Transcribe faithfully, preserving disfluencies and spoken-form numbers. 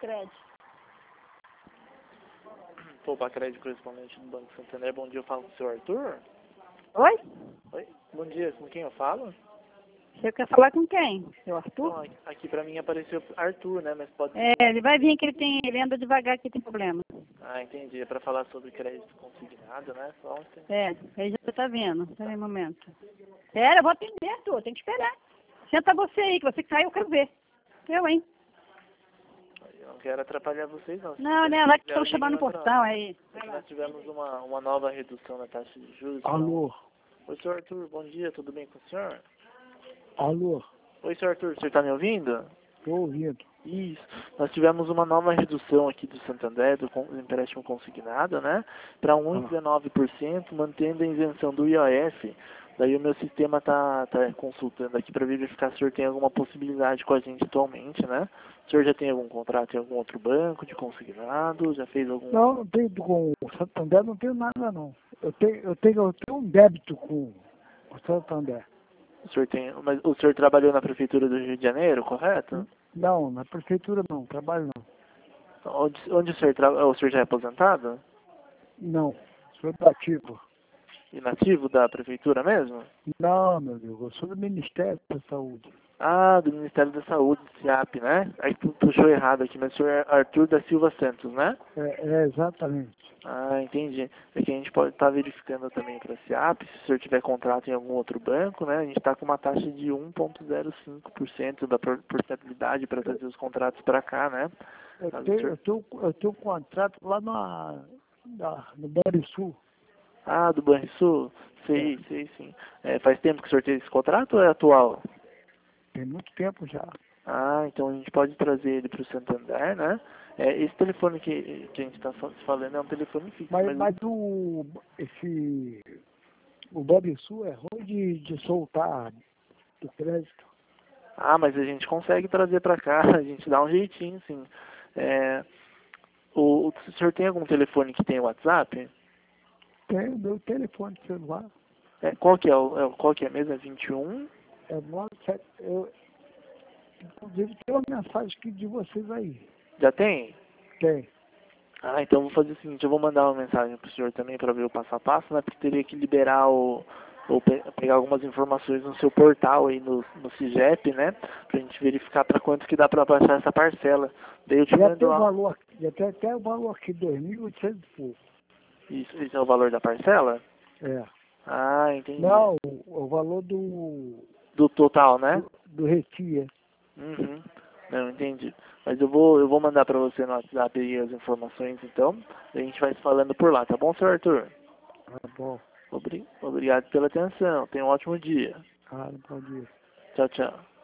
Pacred. Pô, Pacred, correspondente do Banco Santander. Bom dia, eu falo com o senhor Arthur? Oi? Oi, bom dia, com quem eu falo? Você quer falar com quem? Seu Arthur? Não, aqui pra mim apareceu Arthur, né, mas pode É, ser... ele vai vir que ele tem, ele anda devagar que tem problema. Ah, entendi, é pra falar sobre crédito consignado, né, só ontem. É, ele já tá vendo. Peraí um momento. Pera, eu vou atender, Arthur, tem que esperar. Senta você aí, que você que saiu, eu quero ver. Eu, hein? Eu não quero atrapalhar vocês, não. Se Não, quiser, né, lá que quiser, estão chamando no ligue em outra portão hora. aí. É que nós tivemos uma, uma nova redução na taxa de juros. Alô? Oi, senhor Arthur, bom dia, tudo bem com o senhor? Alô? Oi, senhor Arthur, o senhor tá me ouvindo? Estou ouvindo. Isso. Nós tivemos uma nova redução aqui do Santander, do con- do empréstimo consignado, né? Para um vírgula dezenove por cento, mantendo a isenção do I O F. Daí o meu sistema tá, tá consultando aqui para verificar se o senhor tem alguma possibilidade com a gente atualmente, né? O senhor já tem algum contrato em algum outro banco de consignado? Já fez algum... Não, não tenho com o Santander, não tenho nada não. Eu tenho, eu tenho, eu tenho um débito com o Santander. O senhor tem... Mas o senhor trabalhou na prefeitura do Rio de Janeiro, correto? Não, na prefeitura não, trabalho não. Onde, onde o senhor trabalha? O senhor já é aposentado? Não, sou ativo. Inativo da prefeitura mesmo? Não, meu Deus, eu sou do Ministério da Saúde. Ah, do Ministério da Saúde, do SIAP, né? Aí tu puxou errado aqui, mas o senhor é Arthur da Silva Santos, né? É, é exatamente. Ah, entendi. É que a gente pode estar verificando também para a SIAP, se o senhor tiver contrato em algum outro banco, né? A gente está com uma taxa de um vírgula zero cinco por cento da por- portabilidade para trazer os contratos para cá, né? Eu Mas o tenho, senhor- eu tenho, eu tenho um contrato lá na, na, no Banrisul. Ah, do Banrisul? Sei, sei, sim. É, faz tempo que o senhor tem esse contrato ou é atual? Tem muito tempo já. Ah, então a gente pode trazer ele para o Santander, né? É, esse telefone que, que a gente está falando é um telefone fixo, Mas, mas... mas o, esse, o Banrisul é ruim de, de soltar do crédito. Ah, mas a gente consegue trazer para cá, a gente dá um jeitinho, sim. É, o, o senhor tem algum telefone que tem WhatsApp? Tem o meu telefone celular. É, qual que é, o, é, o- qual que é mesmo? É vinte e um? É nove sete, eu, inclusive tem uma mensagem aqui de vocês aí. Já tem? Tem. Ah, então eu vou fazer o seguinte, eu vou mandar uma mensagem pro senhor também para ver o passo a passo, né? Porque teria que liberar o... ou pe- pegar algumas informações no seu portal aí, no, no CIGEP, né? Pra gente verificar para quanto que dá para baixar essa parcela. Daí eu te Já tem mando o lá. valor, já tem até o valor aqui, dois mil e oitocentos e pouco. Isso, isso é o valor da parcela? É. Ah, entendi. Não, o, o valor do, Do total, né? do, do retia. Uhum. Não, entendi. Mas eu vou, eu vou mandar pra você no WhatsApp aí as informações, então. A gente vai se falando por lá, tá bom, senhor Arthur? Ah, bom. Obri- Obrigado pela atenção. Tenha um ótimo dia. Ah, não pode ir. Tchau, tchau.